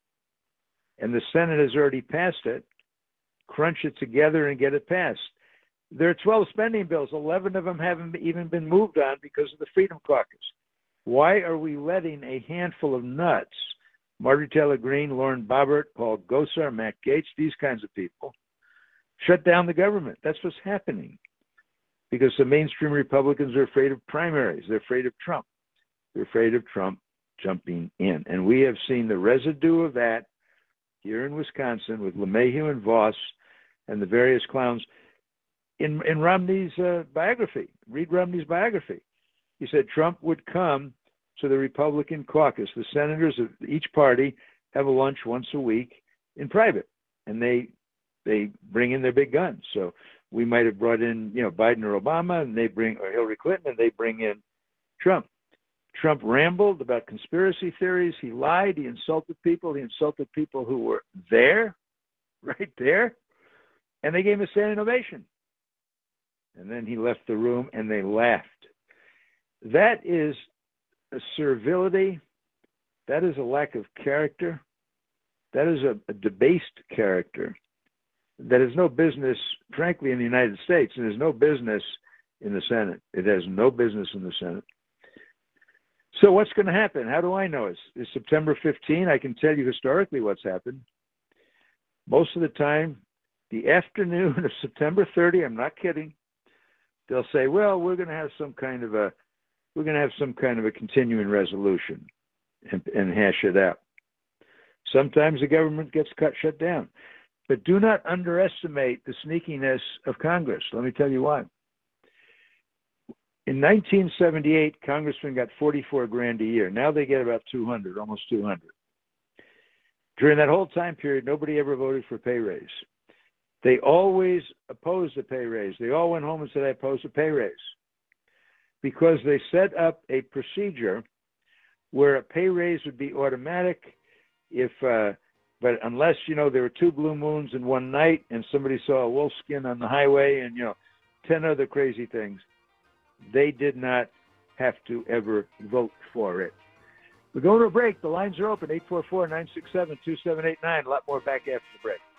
Speaker 5: And the Senate has already passed it. Crunch it together and get it passed. There are 12 spending bills. 11 of them haven't even been moved on because of the Freedom Caucus. Why are we letting a handful of nuts, Marjorie Taylor Greene, Lauren Boebert, Paul Gosar, Matt Gaetz, these kinds of people, shut down the government? That's what's happening. Because the mainstream Republicans are afraid of primaries. They're afraid of Trump. They're afraid of Trump jumping in. And we have seen the residue of that here in Wisconsin with LeMahieu and Voss and the various clowns. In Romney's biography, read Romney's biography. He said Trump would come to the Republican caucus. The senators of each party have a lunch once a week in private, and they bring in their big guns. So we might have brought in, Biden or Obama, and or Hillary Clinton, and they bring in Trump. Trump rambled about conspiracy theories. He lied. He insulted people. He insulted people who were there, right there, and they gave him a standing ovation. And then he left the room, and they laughed. That is a servility. That is a lack of character. That is a debased character that has no business, frankly, in the United States, and has no business in the Senate. It has no business in the Senate. So what's going to happen? How do I know? It's September 15. I can tell you historically what's happened. Most of the time, the afternoon of September 30, I'm not kidding, they'll say, well, we're going to have some kind of a continuing resolution and hash it out. Sometimes the government gets shut down. But do not underestimate the sneakiness of Congress. Let me tell you why. In 1978, congressmen got $44,000 a year. Now they get about 200, almost 200. During that whole time period, nobody ever voted for a pay raise. They always opposed a pay raise. They all went home and said, I oppose a pay raise. Because they set up a procedure where a pay raise would be automatic but unless, there were 2 blue moons in one night and somebody saw a wolf skin on the highway and, 10 other crazy things, they did not have to ever vote for it. We're going to a break. The lines are open, 844-967-2789. A lot more back after the break.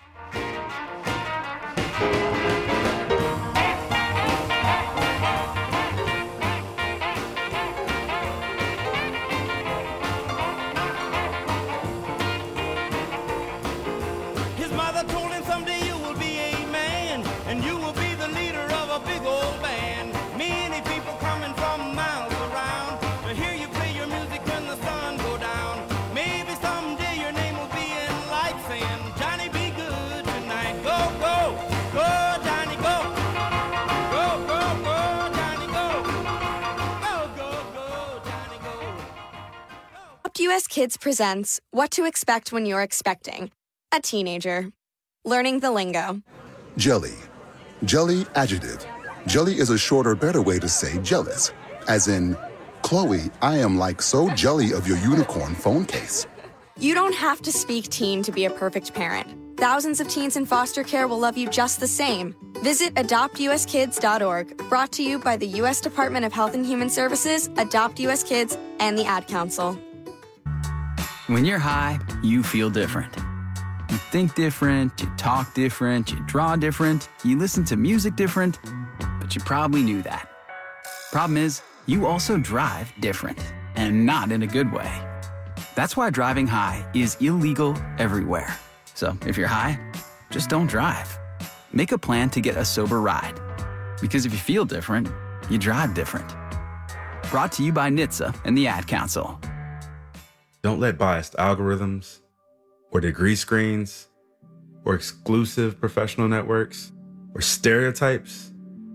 Speaker 2: US Kids presents What to Expect When You're Expecting a Teenager. Learning the lingo.
Speaker 4: Jelly. Jelly adjective. Jelly is a shorter, better way to say jealous. As in, Chloe, I am like so jelly of your unicorn phone case.
Speaker 2: You don't have to speak teen to be a perfect parent. Thousands of teens in foster care will love you just the same. Visit adoptuskids.org, brought to you by the U.S. Department of Health and Human Services, Adopt U.S. Kids, and the Ad Council.
Speaker 6: When you're high, you feel different. You think different, you talk different, you draw different, you listen to music different, but you probably knew that. Problem is, you also drive different, and not in a good way. That's why driving high is illegal everywhere. So if you're high, just don't drive. Make a plan to get a sober ride. Because if you feel different, you drive different. Brought to you by NHTSA and the Ad Council.
Speaker 12: Don't let biased algorithms, or degree screens, or exclusive professional networks, or stereotypes.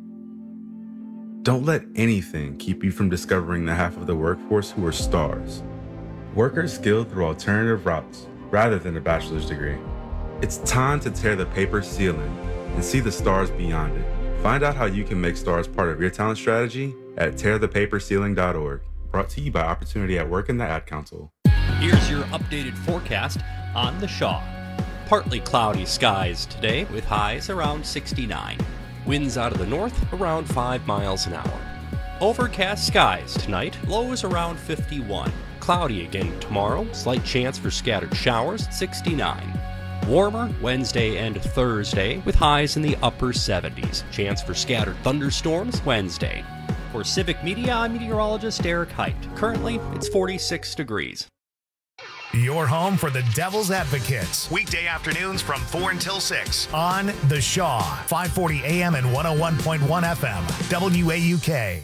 Speaker 12: Don't let anything keep you from discovering the half of the workforce who are stars. Workers skilled through alternative routes rather than a bachelor's degree. It's time to tear the paper ceiling and see the stars beyond it. Find out how you can make stars part of your talent strategy at tearthepaperceiling.org. Brought to you by Opportunity at Work in the Ad Council.
Speaker 3: Here's your updated forecast on the Shaw. Partly cloudy skies today with highs around 69. Winds out of the north around 5 miles an hour. Overcast skies tonight, lows around 51. Cloudy again tomorrow, slight chance for scattered showers, 69. Warmer Wednesday and Thursday with highs in the upper 70s. Chance for scattered thunderstorms Wednesday. For Civic Media, I'm meteorologist Eric Height. Currently, it's 46 degrees.
Speaker 1: Your home for the Devil's Advocates. Weekday afternoons from 4 until 6 on The Shaw, 540 AM and 101.1 FM, WAUK.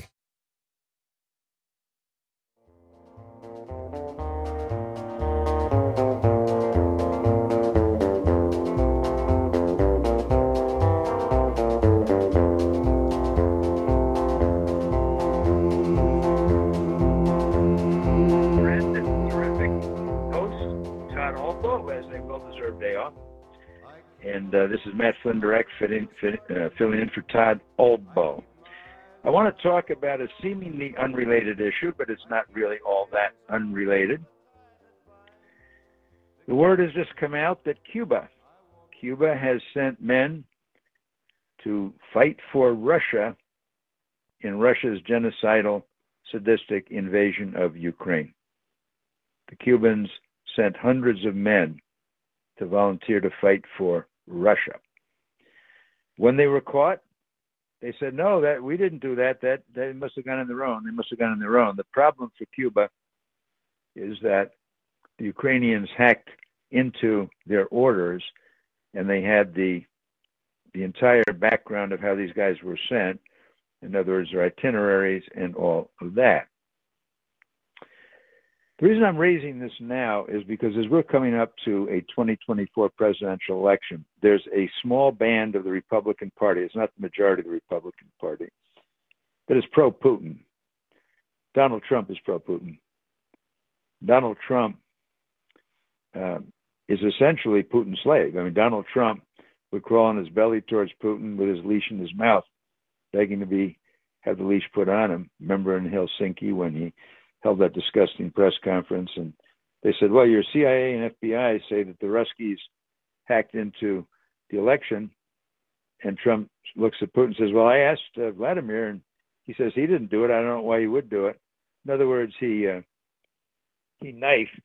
Speaker 5: Day off. And this is Matt Flynn Direct filling in for Todd Olbo. I want to talk about a seemingly unrelated issue, but it's not really all that unrelated. The word has just come out that Cuba has sent men to fight for Russia in Russia's genocidal, sadistic invasion of Ukraine. The Cubans sent hundreds of men to volunteer to fight for Russia. When they were caught, they said, no, that we didn't do that. That they must have gone on their own. They must have gone on their own. The problem for Cuba is that the Ukrainians hacked into their orders, and they had the entire background of how these guys were sent. In other words, their itineraries and all of that. The reason I'm raising this now is because as we're coming up to a 2024 presidential election, there's a small band of the Republican Party. It's not the majority of the Republican Party, but it's pro-Putin. Donald Trump is pro-Putin. Donald Trump is essentially Putin's slave. I mean, Donald Trump would crawl on his belly towards Putin with his leash in his mouth, begging to have the leash put on him. Remember in Helsinki when he held that disgusting press conference, and they said, well, your CIA and FBI say that the Ruskies hacked into the election, and Trump looks at Putin and says, well, I asked Vladimir, and he says he didn't do it. I don't know why he would do it. In other words, he knifed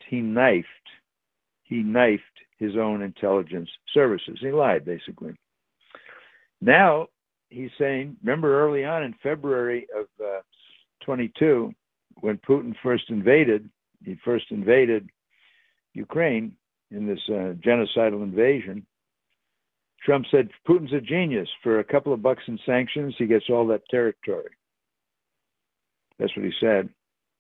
Speaker 5: his own intelligence services. He lied, basically. Now he's saying, remember early on in February of 22, when Putin first invaded Ukraine in this genocidal invasion, Trump said, Putin's a genius. For a couple of bucks in sanctions, he gets all that territory. That's what he said.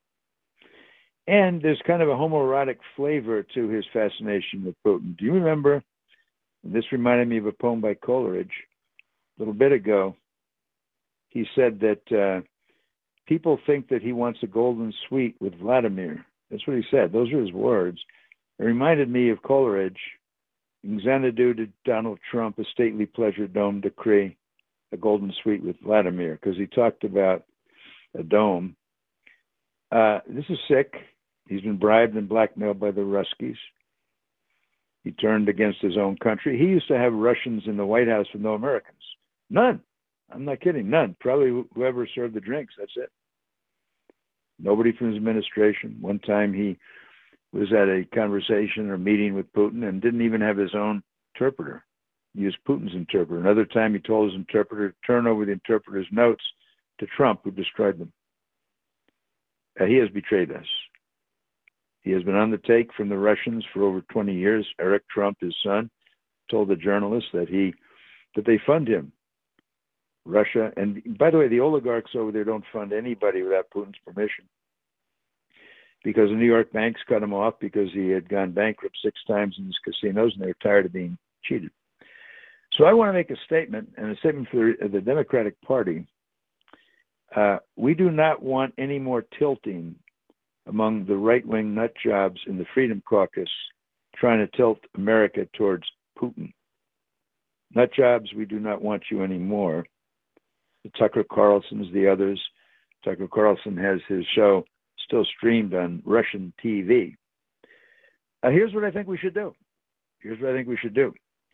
Speaker 5: And there's kind of a homoerotic flavor to his fascination with Putin. Do you remember? This reminded me of a poem by Coleridge. A little bit ago, he said that people think that he wants a golden suite with Vladimir. That's what he said. Those are his words. It reminded me of Coleridge. In Xanadu to Donald Trump, a stately pleasure dome decree, a golden suite with Vladimir, because he talked about a dome. This is sick. He's been bribed and blackmailed by the Ruskies. He turned against his own country. He used to have Russians in the White House with no Americans. None. I'm not kidding. None. Probably whoever served the drinks. That's it. Nobody from his administration. One time he was at a conversation or meeting with Putin and didn't even have his own interpreter. He used Putin's interpreter. Another time he told his interpreter to turn over the interpreter's notes to Trump, who destroyed them. He has betrayed us. He has been on the take from the Russians for over 20 years. Eric Trump, his son, told the journalist that they fund him. Russia, and by the way, the oligarchs over there don't fund anybody without Putin's permission, because the New York banks cut him off because he had gone bankrupt 6 times in his casinos, and they were tired of being cheated. So I want to make a statement, and a statement for the Democratic Party. We do not want any more tilting among the right-wing nut jobs in the Freedom Caucus trying to tilt America towards Putin. Nut jobs, we do not want you anymore. the Tucker Carlsons, the others. Tucker Carlson has his show still streamed on Russian TV. Here's what I think we should do. The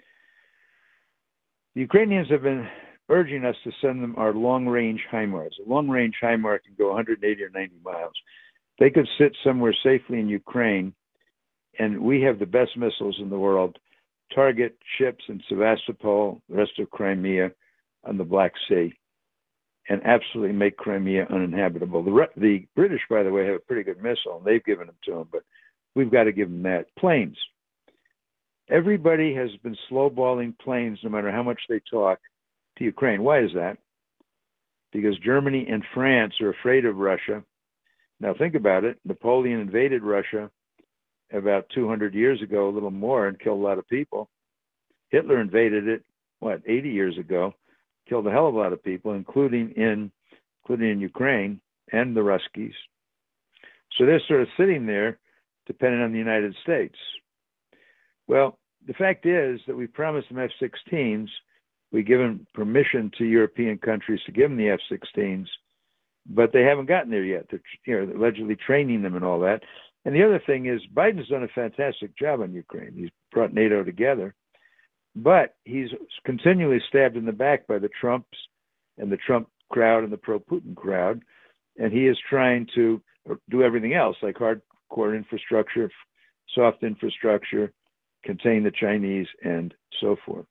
Speaker 5: Ukrainians have been urging us to send them our long-range HIMARS. A long-range HIMARS can go 180 or 90 miles. They could sit somewhere safely in Ukraine, and we have the best missiles in the world, target ships in Sevastopol, the rest of Crimea, on the Black Sea, and absolutely make Crimea uninhabitable. The British, by the way, have a pretty good missile, and they've given them to them, but we've got to give them that. Planes. Everybody has been slowballing planes, no matter how much they talk, to Ukraine. Why is that? Because Germany and France are afraid of Russia. Now think about it. Napoleon invaded Russia about 200 years ago, a little more, and killed a lot of people. Hitler invaded it, 80 years ago, killed a hell of a lot of people, including in Ukraine and the Ruskies. So they're sort of sitting there, depending on the United States. Well, the fact is that we promised them F-16s. We've given permission to European countries to give them the F-16s, but they haven't gotten there yet. They're allegedly training them and all that. And the other thing is Biden's done a fantastic job on Ukraine. He's brought NATO together, but he's continually stabbed in the back by the Trumps and the Trump crowd and the pro-Putin crowd, and he is trying to do everything else, like hardcore infrastructure, soft infrastructure, contain the Chinese, and so forth.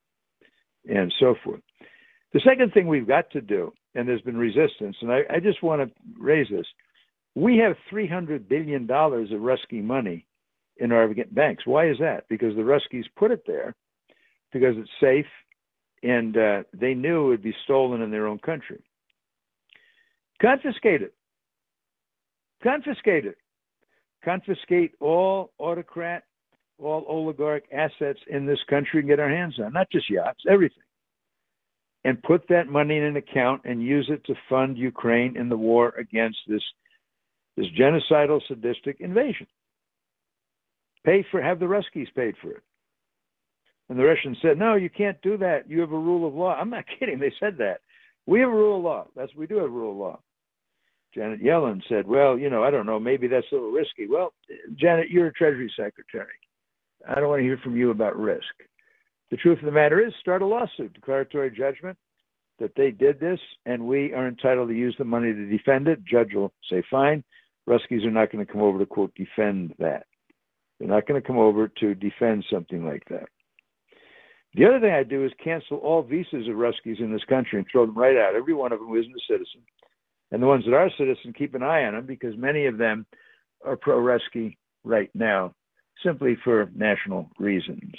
Speaker 5: The second thing we've got to do, and there's been resistance, and I just want to raise this. We have $300 billion of Rusky money in our banks. Why is that? Because the Ruskies put it there because it's safe, and they knew it would be stolen in their own country. Confiscate it. Confiscate all autocrat, all oligarch assets in this country and get our hands on, not just yachts, everything. And put that money in an account and use it to fund Ukraine in the war against this genocidal, sadistic invasion. Have the Ruskies paid for it. And the Russians said, no, you can't do that. You have a rule of law. I'm not kidding. They said that. We have a rule of law. We do have a rule of law. Janet Yellen said, well, I don't know, maybe that's a little risky. Well, Janet, you're a Treasury Secretary. I don't want to hear from you about risk. The truth of the matter is, start a lawsuit, declaratory judgment, that they did this, and we are entitled to use the money to defend it. Judge will say, fine. Ruskies are not going to come over to, quote, defend that. They're not going to come over to defend something like that. The other thing I do is cancel all visas of Ruskies in this country and throw them right out, every one of them who isn't a citizen. And the ones that are citizens, keep an eye on them, because many of them are pro-Rusky right now, simply for national reasons.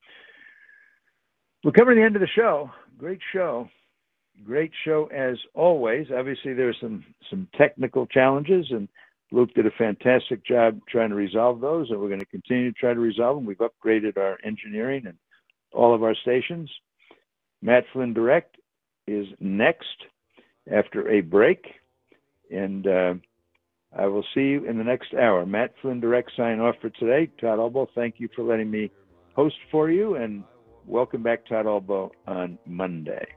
Speaker 5: We're coming to the end of the show. Great show as always. Obviously, there are some technical challenges, and Luke did a fantastic job trying to resolve those, and we're going to continue to try to resolve them. We've upgraded our engineering and all of our stations. Matt Flynn Direct is next after a break, and I will see you in the next hour. Matt Flynn Direct sign off for today. Todd Albo, thank you for letting me host for you, and welcome back, Todd Albo, on Monday.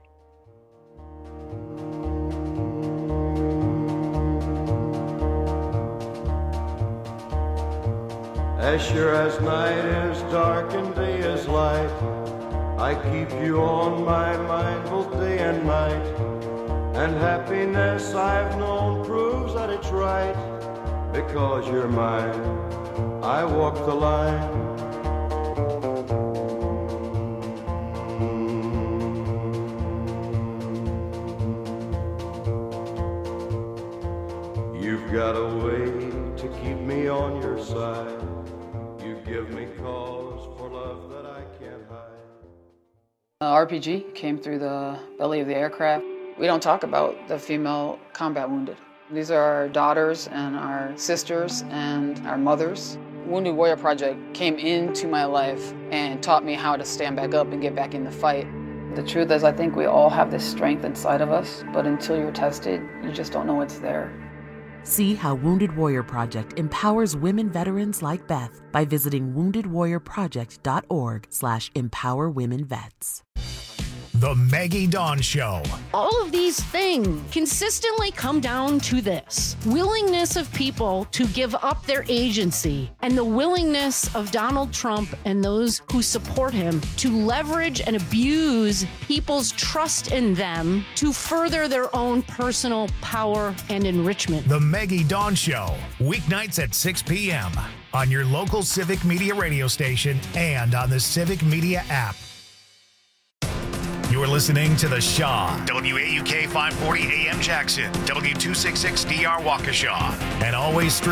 Speaker 7: As sure as night is dark and day is light, I keep you on my mind both day and night. And happiness I've known proves that it's right, because you're mine, I walk the line. You've got a way to keep me on your side. You give me cause for love that I can't hide.
Speaker 8: RPG came through the belly of the aircraft. We don't talk about the female combat wounded. These are our daughters and our sisters and our mothers. Wounded Warrior Project came into my life and taught me how to stand back up and get back in the fight. The truth is, I think we all have this strength inside of us, but until you're tested, you just don't know it's there.
Speaker 9: See how Wounded Warrior Project empowers women veterans like Beth by visiting woundedwarriorproject.org/empowerwomenvets.
Speaker 1: The Maggie Dawn Show.
Speaker 10: All of these things consistently come down to this: willingness of people to give up their agency, and the willingness of Donald Trump and those who support him to leverage and abuse people's trust in them to further their own personal power and enrichment.
Speaker 1: The Maggie Dawn Show, weeknights at 6 p.m. on your local Civic Media radio station and on the Civic Media app. You're listening to The Shaw, WAUK 540 AM Jackson, W266DR Waukesha, and always